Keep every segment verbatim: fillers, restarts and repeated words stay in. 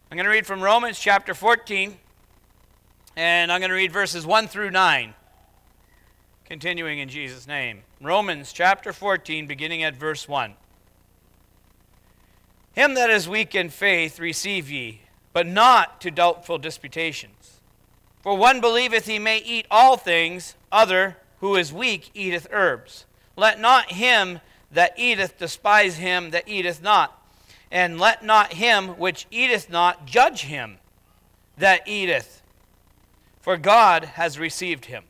I'm going to read from Romans chapter fourteen, and I'm going to read verses one through nine, continuing in Jesus' name. Romans chapter fourteen, beginning at verse one. Him that is weak in faith receive ye, but not to doubtful disputations. For one believeth he may eat all things, other, who is weak, eateth herbs. Let not him that eateth despise him that eateth not. And let not him which eateth not judge him that eateth, for God has received him.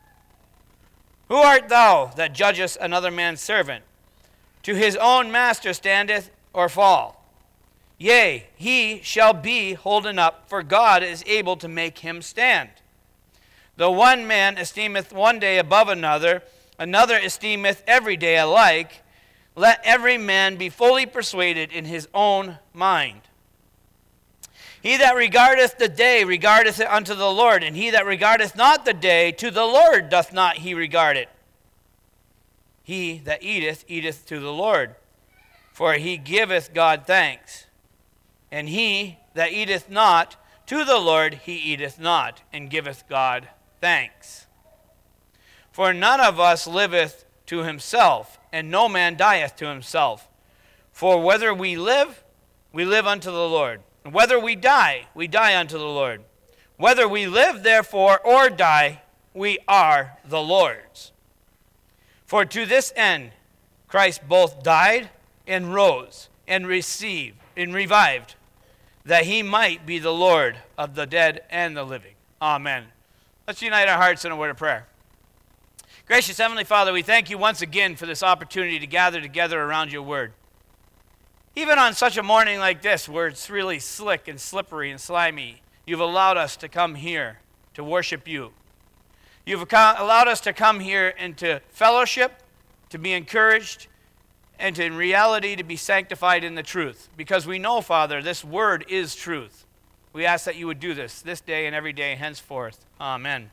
Who art thou that judgest another man's servant? To his own master standeth or fall. Yea, he shall be holden up, for God is able to make him stand. Though one man esteemeth one day above another, another esteemeth every day alike, let every man be fully persuaded in his own mind. He that regardeth the day regardeth it unto the Lord, and he that regardeth not the day, to the Lord doth not he regard it. He that eateth, eateth to the Lord, for he giveth God thanks. And he that eateth not, to the Lord he eateth not, and giveth God thanks. For none of us liveth to himself, and no man dieth to himself. For whether we live, we live unto the Lord. And whether we die, we die unto the Lord. Whether we live, therefore, or die, we are the Lord's. For to this end Christ both died and rose and received and revived, that he might be the Lord of the dead and the living. Amen. Let's unite our hearts in a word of prayer. Gracious Heavenly Father, we thank you once again for this opportunity to gather together around your word. Even on such a morning like this, where it's really slick and slippery and slimy, you've allowed us to come here to worship you. You've allowed us to come here and to fellowship, to be encouraged, and to, in reality, to be sanctified in the truth. Because we know, Father, this word is truth. We ask that you would do this this day and every day henceforth. Amen.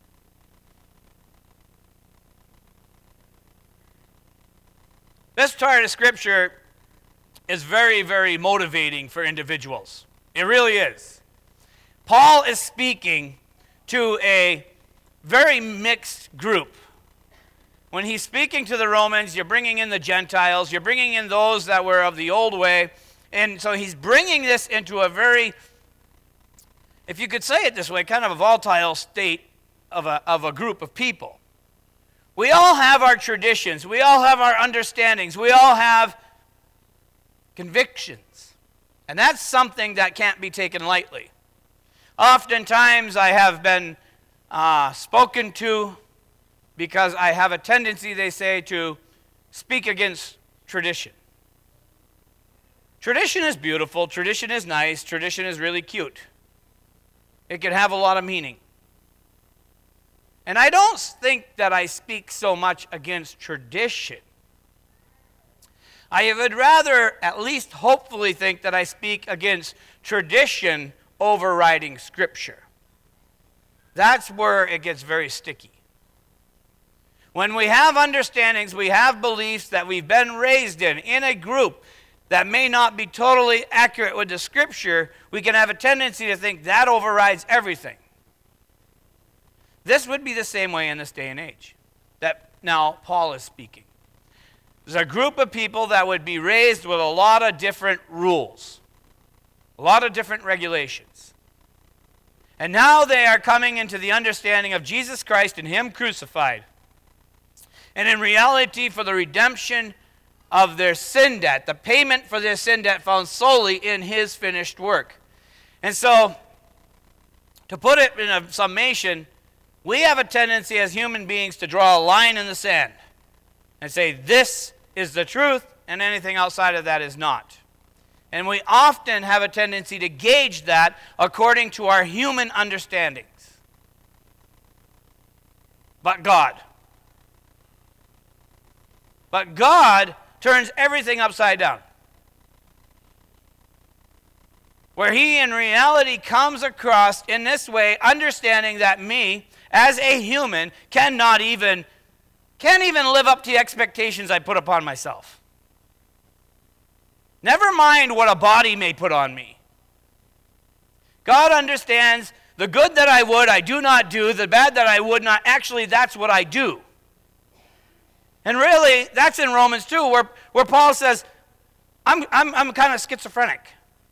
This part of Scripture is very, very motivating for individuals. It really is. Paul is speaking to a very mixed group. When he's speaking to the Romans, you're bringing in the Gentiles, you're bringing in those that were of the old way, and so he's bringing this into a very, if you could say it this way, kind of a volatile state of a, of a group of people. We all have our traditions. We all have our understandings. We all have convictions. And that's something that can't be taken lightly. Oftentimes I have been uh, spoken to because I have a tendency, they say, to speak against tradition. Tradition is beautiful. Tradition is nice. Tradition is really cute. It can have a lot of meaning. And I don't think that I speak so much against tradition. I would rather at least hopefully think that I speak against tradition overriding Scripture. That's where it gets very sticky. When we have understandings, we have beliefs that we've been raised in, in a group that may not be totally accurate with the Scripture, we can have a tendency to think that overrides everything. This would be the same way in this day and age that now Paul is speaking. There's a group of people that would be raised with a lot of different rules, a lot of different regulations. And now they are coming into the understanding of Jesus Christ and him crucified. And in reality, for the redemption of their sin debt, the payment for their sin debt found solely in his finished work. And so, to put it in a summation, we have a tendency as human beings to draw a line in the sand and say, this is the truth, and anything outside of that is not. And we often have a tendency to gauge that according to our human understandings. But God. But God turns everything upside down. Where he in reality comes across in this way, understanding that me, as a human, cannot even, can't even live up to the expectations I put upon myself. Never mind what a body may put on me. God understands the good that I would, I do not do. The bad that I would not, actually, that's what I do. And really, that's in Romans two, where, where Paul says, I'm, I'm, I'm kind of schizophrenic.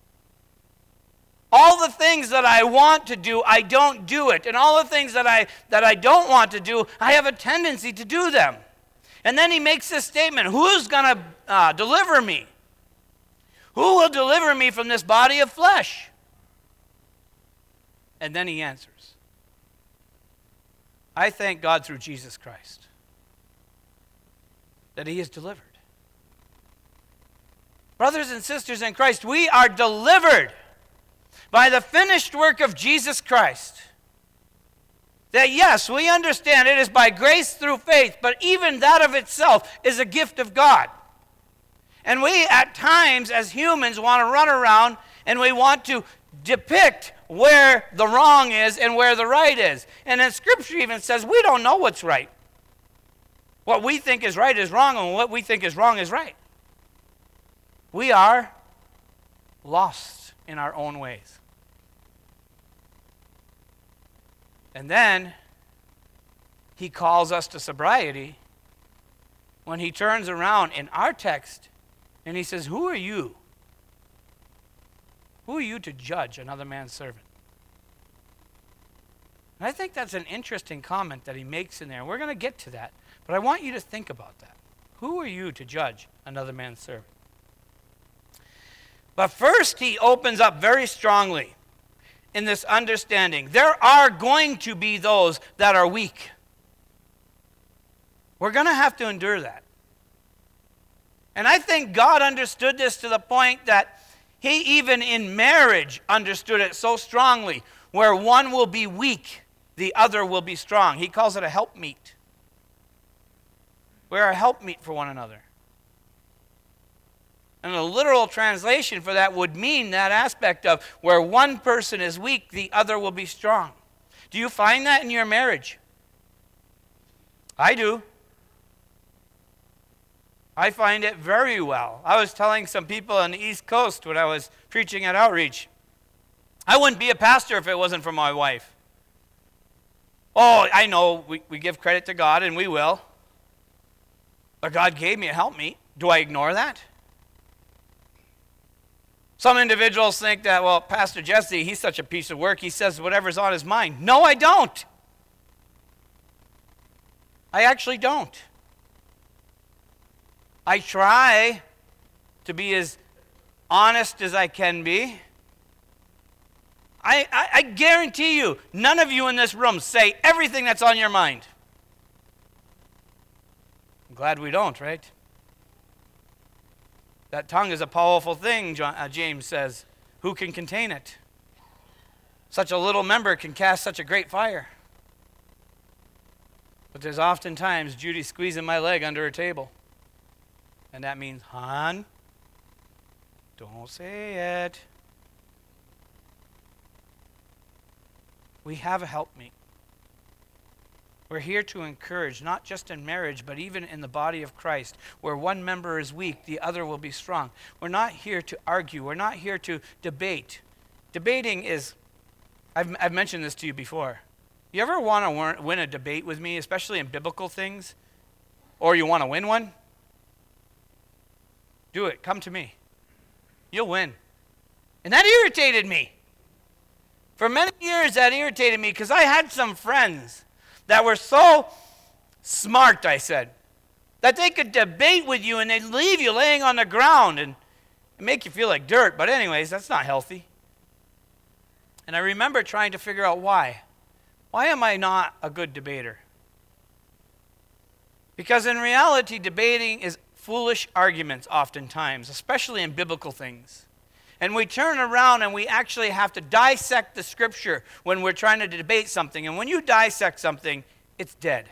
All the things that I want to do, I don't do it. And all the things that I, that I don't want to do, I have a tendency to do them. And then he makes this statement, who's going to uh, deliver me? Who will deliver me from this body of flesh? And then he answers, I thank God through Jesus Christ that he is delivered. Brothers and sisters in Christ, we are delivered by the finished work of Jesus Christ. That yes, we understand it is by grace through faith, but even that of itself is a gift of God. And we at times as humans want to run around and we want to depict where the wrong is and where the right is. And then Scripture even says we don't know what's right. What we think is right is wrong, and what we think is wrong is right. We are lost in our own ways. And then he calls us to sobriety when he turns around in our text and he says, who are you? Who are you to judge another man's servant? And I think that's an interesting comment that he makes in there. We're going to get to that. But I want you to think about that. Who are you to judge another man's servant? But first, he opens up very strongly in this understanding. There are going to be those that are weak. We're going to have to endure that. And I think God understood this to the point that he even in marriage understood it so strongly, where one will be weak, the other will be strong. He calls it a helpmeet. We're a helpmeet for one another. And a literal translation for that would mean that aspect of where one person is weak, the other will be strong. Do you find that in your marriage? I do. I find it very well. I was telling some people on the East Coast when I was preaching at Outreach, I wouldn't be a pastor if it wasn't for my wife. Oh, I know we, we give credit to God, and we will. But God gave me a helpmeet. Do I ignore that? Some individuals think that, well, Pastor Jesse, he's such a piece of work, he says whatever's on his mind. No, I don't. I actually don't. I try to be as honest as I can be. I, I, I guarantee you, none of you in this room say everything that's on your mind. I'm glad we don't, right? That tongue is a powerful thing, John, uh, James says. Who can contain it? Such a little member can cast such a great fire. But there's oftentimes Judy squeezing my leg under her table. And that means, hon, don't say it. We have a helpmeet. We're here to encourage, not just in marriage, but even in the body of Christ. Where one member is weak, the other will be strong. We're not here to argue. We're not here to debate. Debating is, I've, I've mentioned this to you before. You ever want to win a debate with me, especially in biblical things? Or you want to win one? Do it. Come to me. You'll win. And that irritated me. For many years, that irritated me because I had some friends that were so smart, I said, that they could debate with you and they'd leave you laying on the ground and make you feel like dirt. But anyways, that's not healthy. And I remember trying to figure out why. Why am I not a good debater? Because in reality, debating is foolish arguments oftentimes, especially in biblical things. And we turn around and we actually have to dissect the Scripture when we're trying to debate something. And when you dissect something, it's dead.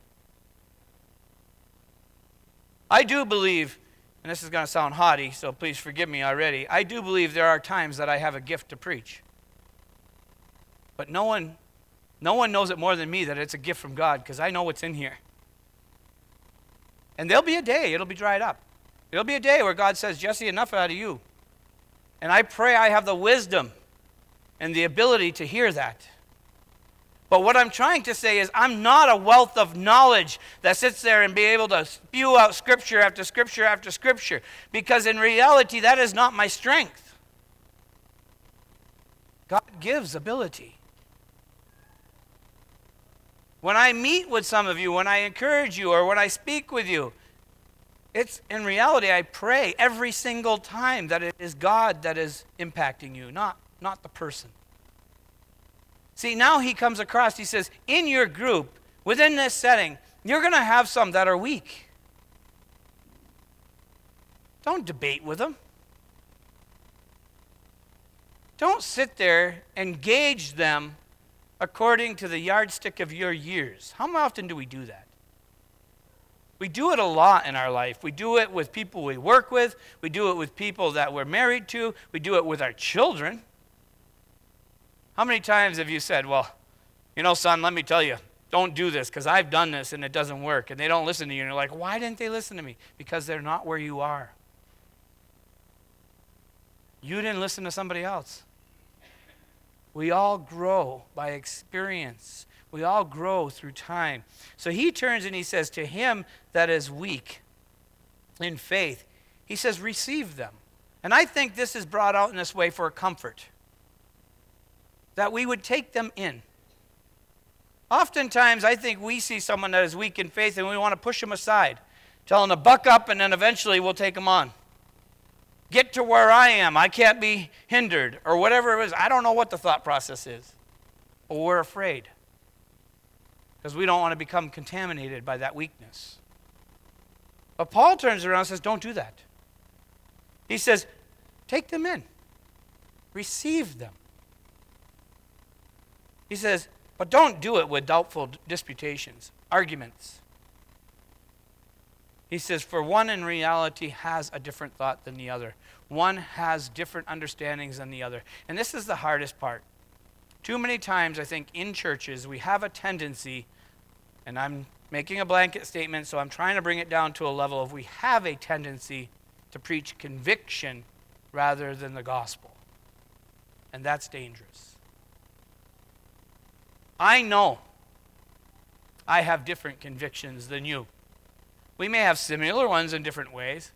I do believe, and this is going to sound haughty, so please forgive me already, I do believe there are times that I have a gift to preach. But no one, no one knows it more than me that it's a gift from God, because I know what's in here. And there'll be a day, it'll be dried up. There'll be a day where God says, Jesse, enough out of you. And I pray I have the wisdom and the ability to hear that. But what I'm trying to say is I'm not a wealth of knowledge that sits there and be able to spew out scripture after scripture after scripture, because in reality that is not my strength. God gives ability. When I meet with some of you, when I encourage you, or when I speak with you, it's in reality I pray every single time that it is God that is impacting you, not, not the person. See, now he comes across, he says, in your group, within this setting, you're going to have some that are weak. Don't debate with them. Don't sit there and gauge them according to the yardstick of your years. How often do we do that? We do it a lot in our life. We do it with people we work with. We do it with people that we're married to. We do it with our children. How many times have you said, well, you know, son, let me tell you, don't do this because I've done this and it doesn't work. And they don't listen to you. And you're like, why didn't they listen to me? Because they're not where you are. You didn't listen to somebody else. We all grow by experience. We all grow through time. So he turns and he says, to him that is weak in faith, he says, receive them. And I think this is brought out in this way for comfort, that we would take them in. Oftentimes, I think we see someone that is weak in faith and we want to push them aside, tell them to buck up, and then eventually we'll take them on. Get to where I am. I can't be hindered, or whatever it is. I don't know what the thought process is. But we're afraid because we don't want to become contaminated by that weakness. But Paul turns around and says, don't do that. He says, take them in. Receive them. He says, but don't do it with doubtful disputations, arguments. He says, for one in reality has a different thought than the other. One has different understandings than the other. And this is the hardest part. Too many times, I think, in churches, we have a tendency, and I'm making a blanket statement, so I'm trying to bring it down to a level of we have a tendency to preach conviction rather than the gospel. And that's dangerous. I know I have different convictions than you. We may have similar ones in different ways.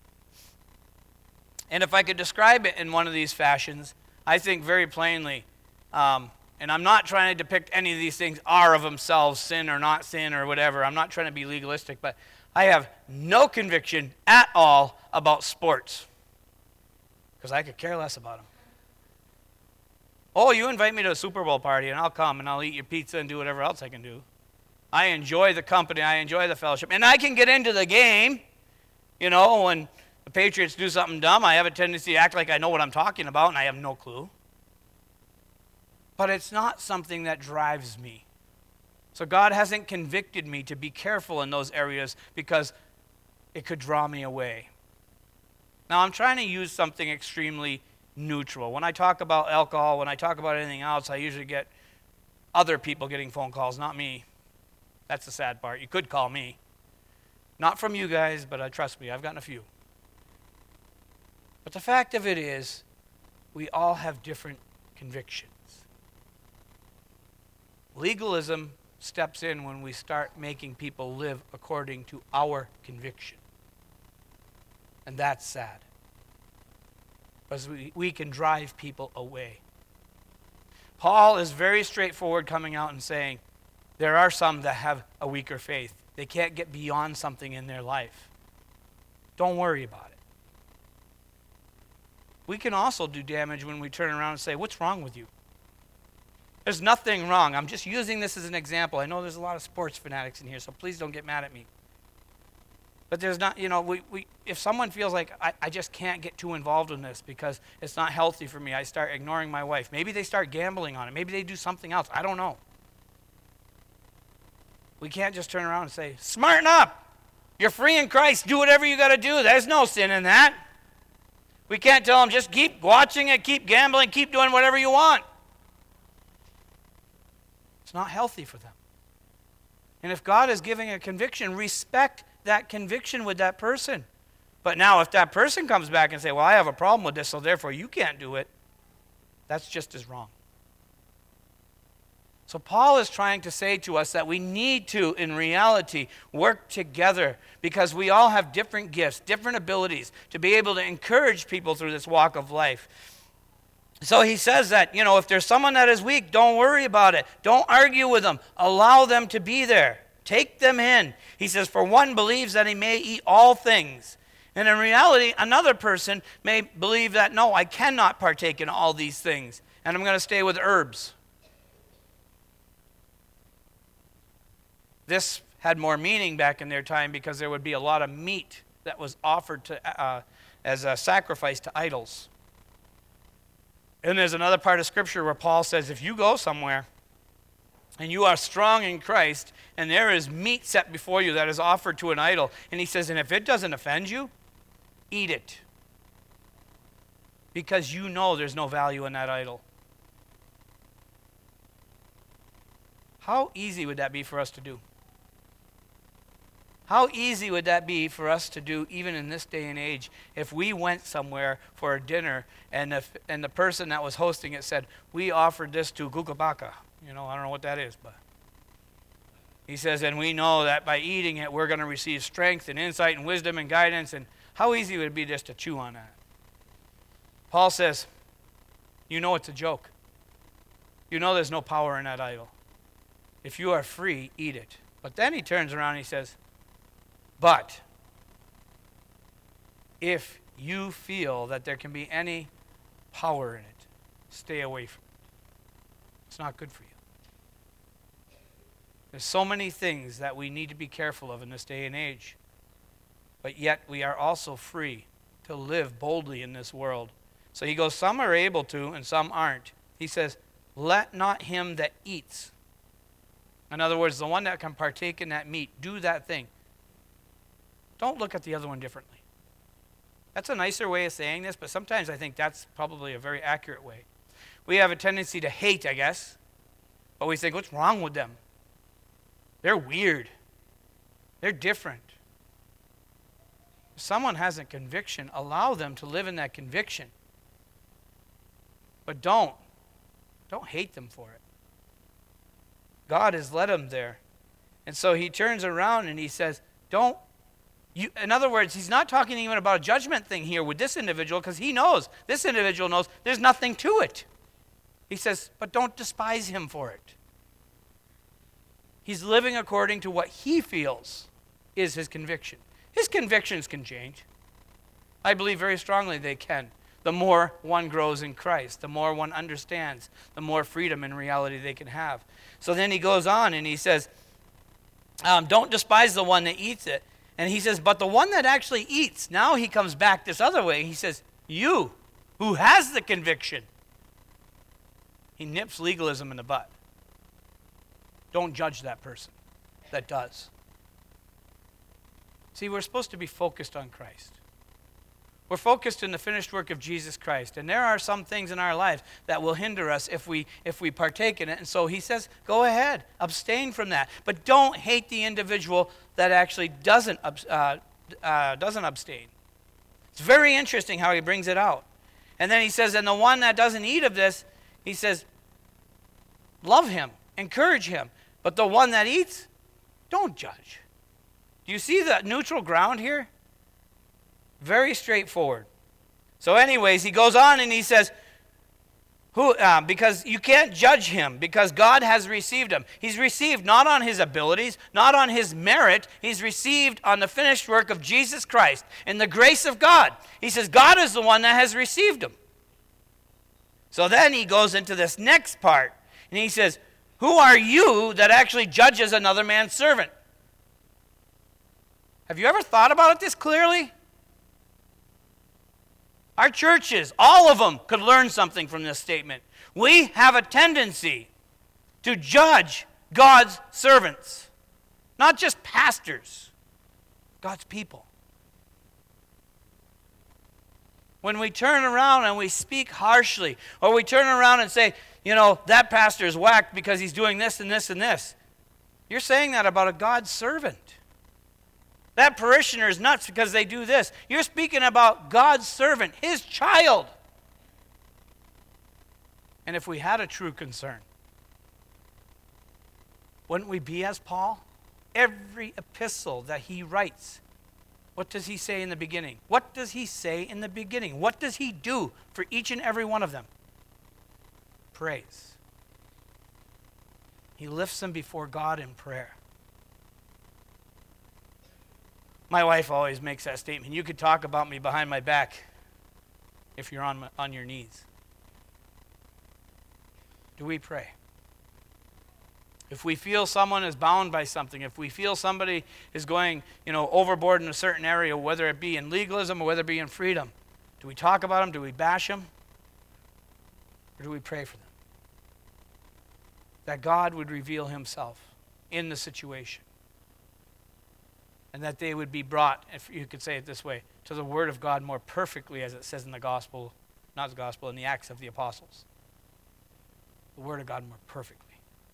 And if I could describe it in one of these fashions, I think very plainly, um, and I'm not trying to depict any of these things are of themselves, sin or not sin or whatever. I'm not trying to be legalistic, but I have no conviction at all about sports because I could care less about them. Oh, you invite me to a Super Bowl party and I'll come and I'll eat your pizza and do whatever else I can do. I enjoy the company. I enjoy the fellowship. And I can get into the game. You know, when the Patriots do something dumb, I have a tendency to act like I know what I'm talking about and I have no clue. But it's not something that drives me. So God hasn't convicted me to be careful in those areas because it could draw me away. Now, I'm trying to use something extremely neutral. When I talk about alcohol, when I talk about anything else, I usually get other people getting phone calls, not me. That's the sad part. You could call me. Not from you guys, but uh, trust me, I've gotten a few. But the fact of it is, we all have different convictions. Legalism steps in when we start making people live according to our conviction. And that's sad. Because we, we can drive people away. Paul is very straightforward coming out and saying, there are some that have a weaker faith. They can't get beyond something in their life. Don't worry about it. We can also do damage when we turn around and say, what's wrong with you? There's nothing wrong. I'm just using this as an example. I know there's a lot of sports fanatics in here, so please don't get mad at me. But there's not, you know, we, we if someone feels like I, I just can't get too involved in this because it's not healthy for me, I start ignoring my wife. Maybe they start gambling on it. Maybe they do something else. I don't know. We can't just turn around and say, smarten up. You're free in Christ. Do whatever you got to do. There's no sin in that. We can't tell them just keep watching it, keep gambling, keep doing whatever you want. It's not healthy for them. And if God is giving a conviction, respect that conviction with that person. But now if that person comes back and say, well, I have a problem with this, so therefore you can't do it, that's just as wrong. So Paul is trying to say to us that we need to, in reality, work together because we all have different gifts, different abilities to be able to encourage people through this walk of life. So he says that, you know, if there's someone that is weak, don't worry about it. Don't argue with them. Allow them to be there. Take them in. He says, for one believes that he may eat all things. And in reality, another person may believe that, no, I cannot partake in all these things, and I'm going to stay with herbs. This had more meaning back in their time because there would be a lot of meat that was offered to, uh, as a sacrifice to idols. And there's another part of Scripture where Paul says, if you go somewhere and you are strong in Christ and there is meat set before you that is offered to an idol, and he says, and if it doesn't offend you, eat it. Because you know there's no value in that idol. How easy would that be for us to do? How easy would that be for us to do even in this day and age if we went somewhere for a dinner and the, and the person that was hosting it said, we offered this to Gukabaka. You know, I don't know what that is, but he says, and we know that by eating it, we're going to receive strength and insight and wisdom and guidance. And how easy would it be just to chew on that? Paul says, you know it's a joke. You know there's no power in that idol. If you are free, eat it. But then he turns around and he says, but if you feel that there can be any power in it, stay away from it. It's not good for you. There's so many things that we need to be careful of in this day and age. But yet we are also free to live boldly in this world. So he goes, some are able to and some aren't. He says, let not him that eats. In other words, the one that can partake in that meat, do that thing. Don't look at the other one differently. That's a nicer way of saying this, but sometimes I think that's probably a very accurate way. We have a tendency to hate, I guess, but we think, what's wrong with them? They're weird. They're different. If someone has a conviction, allow them to live in that conviction. But don't. Don't hate them for it. God has led them there. And so he turns around and he says, don't. You, in other words, he's not talking even about a judgment thing here with this individual because he knows, this individual knows there's nothing to it. He says, but don't despise him for it. He's living according to what he feels is his conviction. His convictions can change. I believe very strongly they can. The more one grows in Christ, the more one understands, the more freedom in reality they can have. So then he goes on and he says, um, don't despise the one that eats it. And he says, but the one that actually eats, now he comes back this other way. He says, you, who has the conviction. He nips legalism in the butt. Don't judge that person that does. See, we're supposed to be focused on Christ. We're focused in the finished work of Jesus Christ. And there are some things in our life that will hinder us if we if we partake in it. And so he says, go ahead, abstain from that. But don't hate the individual that actually doesn't, uh, uh, doesn't abstain. It's very interesting how he brings it out. And then he says, and the one that doesn't eat of this, he says, love him, encourage him. But the one that eats, don't judge. Do you see the neutral ground here? Very straightforward. So anyways, he goes on and he says, "Who? Uh, because you can't judge him, because God has received him. He's received not on his abilities, not on his merit. He's received on the finished work of Jesus Christ and the grace of God." He says, God is the one that has received him. So then he goes into this next part, and he says, who are you that actually judges another man's servant? Have you ever thought about it this clearly? Our churches, all of them, could learn something from this statement. We have a tendency to judge God's servants, not just pastors, God's people. When we turn around and we speak harshly, or we turn around and say, you know, that pastor is whacked because he's doing this and this and this, you're saying that about a God's servant. That parishioner is nuts because they do this. You're speaking about God's servant, his child. And if we had a true concern, Wouldn't we be as Paul? Every epistle that he writes, what does he say in the beginning? What does he say in the beginning? What does he do for each and every one of them? Praise. He lifts them before God in prayer. My wife always makes that statement. You could talk about me behind my back if you're on, my, on your knees. Do we pray? If we feel someone is bound by something, if we feel somebody is going, you know, overboard in a certain area, whether it be in legalism or whether it be in freedom, do we talk about them? Do we bash them? Or do we pray for them? That God would reveal himself in the situation. And that they would be brought, if you could say it this way, to the Word of God more perfectly, as it says in the Gospel, not the Gospel, in the Acts of the Apostles. The Word of God more perfectly.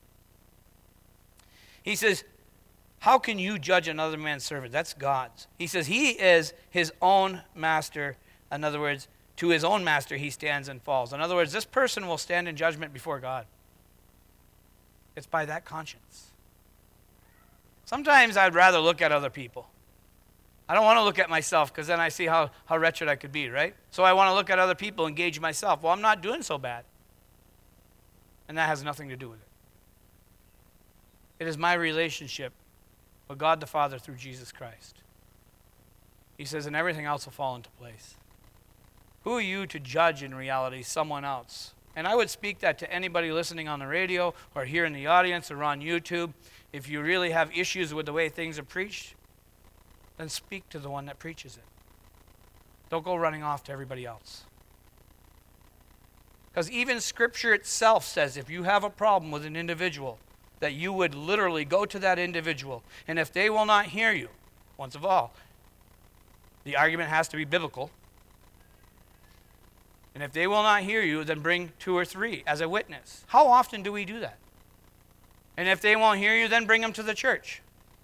He says, how can you judge another man's servant? That's God's. He says he is his own master. In other words, to his own master he stands and falls. In other words, this person will stand in judgment before God. It's by that conscience. Sometimes I'd rather look at other people. I don't want to look at myself because then I see how, how wretched I could be, right? So I want to look at other people and gauge myself. Well, I'm not doing so bad. And that has nothing to do with it. It is my relationship with God the Father through Jesus Christ. He says, and everything else will fall into place. Who are you to judge in reality someone else? And I would speak that to anybody listening on the radio or here in the audience or on YouTube. If you really have issues with the way things are preached, then speak to the one that preaches it. Don't go running off to everybody else. Because even Scripture itself says if you have a problem with an individual, that you would literally go to that individual. And if they will not hear you, once of all, the argument has to be biblical. And if they will not hear you, then bring two or three as a witness. How often do we do that? And if they won't hear you, then bring them to the church.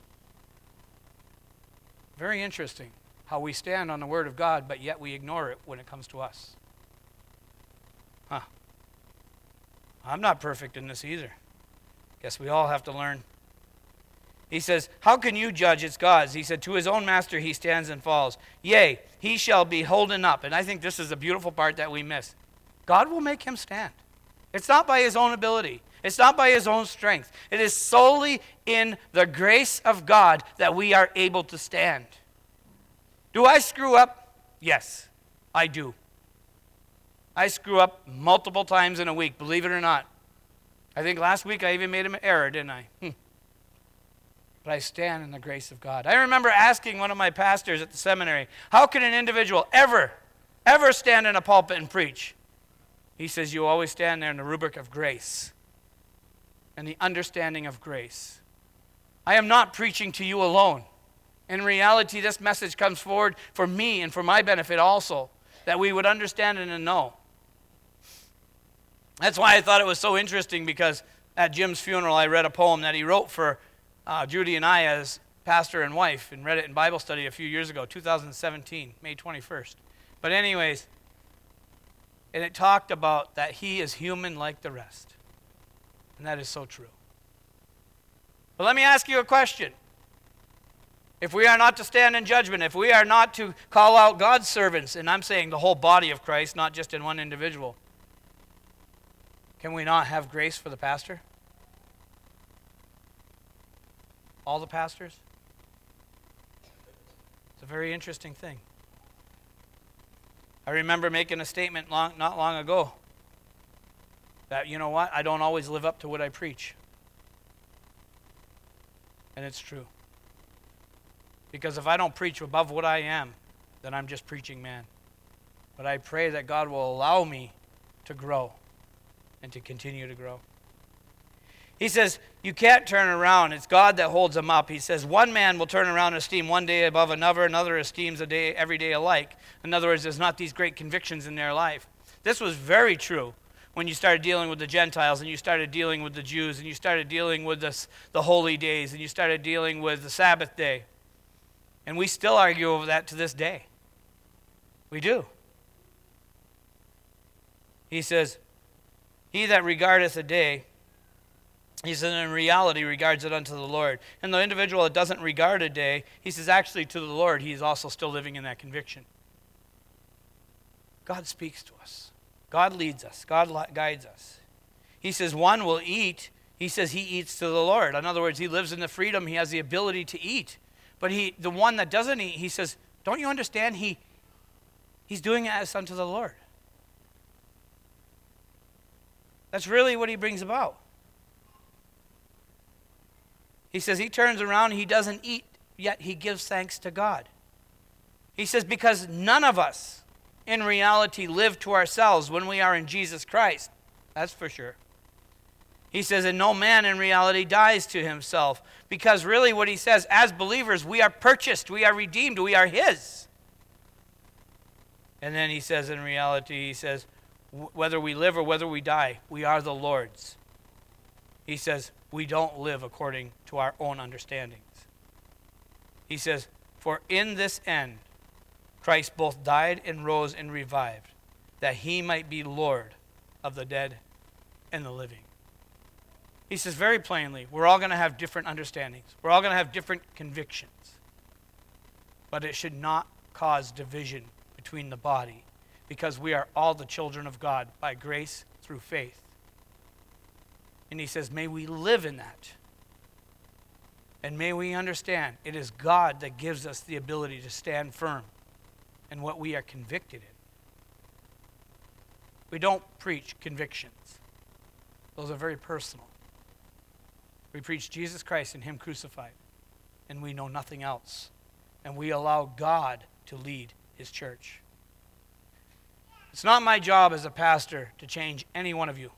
Very interesting how we stand on the Word of God, but yet we ignore it when it comes to us. Huh. I'm not perfect in this either. Guess we all have to learn. He says, how can you judge? It's God's. He said, to his own master he stands and falls. Yea, he shall be holden up. And I think this is the beautiful part that we miss. God will make him stand. It's not by his own ability. It's not by his own strength. It is solely in the grace of God that we are able to stand. Do I screw up? Yes, I do. I screw up multiple times in a week, believe it or not. I think last week I even made an error, didn't I? Hmm. But I stand in the grace of God. I remember asking one of my pastors at the seminary, how can an individual ever, ever stand in a pulpit and preach? He says, you always stand there in the rubric of grace and the understanding of grace. I am not preaching to you alone. In reality, this message comes forward for me and for my benefit also, that we would understand it and know. That's why I thought it was so interesting, because at Jim's funeral I read a poem that he wrote for uh, Judy and I as pastor and wife, and read it in Bible study a few years ago, two thousand seventeen, May twenty-first. But anyways, and it talked about that he is human like the rest. And that is so true. But let me ask you a question. If we are not to stand in judgment, if we are not to call out God's servants, and I'm saying the whole body of Christ, not just in one individual, can we not have grace for the pastor? All the pastors? It's a very interesting thing. I remember making a statement long, not long ago that, you know what, I don't always live up to what I preach. And it's true. Because if I don't preach above what I am, then I'm just preaching man. But I pray that God will allow me to grow and to continue to grow. He says, you can't turn around. It's God that holds them up. He says, one man will turn around and esteem one day above another, another esteems a day, every day alike. In other words, there's not these great convictions in their life. This was very true when you started dealing with the Gentiles, and you started dealing with the Jews, and you started dealing with the, the holy days, and you started dealing with the Sabbath day. And we still argue over that to this day. We do. He says, he that regardeth a day He says, in reality, regards it unto the Lord. And the individual that doesn't regard a day, he says, actually, to the Lord, he is also still living in that conviction. God speaks to us. God leads us. God guides us. He says, one will eat. He says he eats to the Lord. In other words, he lives in the freedom. He has the ability to eat. But he, the one that doesn't eat, he says, don't you understand? He, he's doing it as unto the Lord. That's really what he brings about. He says he turns around, he doesn't eat, yet he gives thanks to God. He says because none of us in reality live to ourselves when we are in Jesus Christ. That's for sure. He says, and no man in reality dies to himself. Because really what he says, as believers, we are purchased, we are redeemed, we are his. And then he says in reality, he says, whether we live or whether we die, we are the Lord's. He says, we don't live according to our own understandings. He says, for in this end, Christ both died and rose and revived, that he might be Lord of the dead and the living. He says very plainly, we're all going to have different understandings. We're all going to have different convictions. But it should not cause division between the body, because we are all the children of God by grace through faith. And he says, may we live in that. And may we understand it is God that gives us the ability to stand firm in what we are convicted in. We don't preach convictions. Those are very personal. We preach Jesus Christ and him crucified, and we know nothing else. And we allow God to lead his church. It's not my job as a pastor to change any one of you.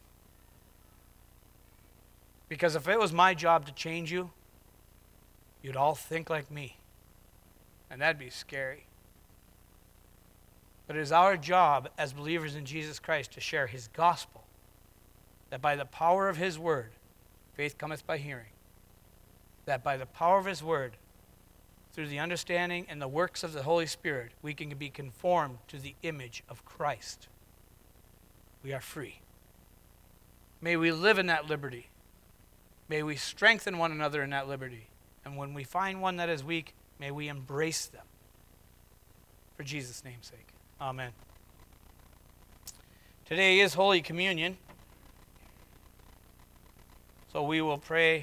Because if it was my job to change you, you'd all think like me. And that'd be scary. But it is our job as believers in Jesus Christ to share his gospel, that by the power of his word, faith cometh by hearing, that by the power of his word, through the understanding and the works of the Holy Spirit, we can be conformed to the image of Christ. We are free. May we live in that liberty. May we strengthen one another in that liberty. And when we find one that is weak, may we embrace them. For Jesus' name's sake. Amen. Today is Holy Communion. So we will pray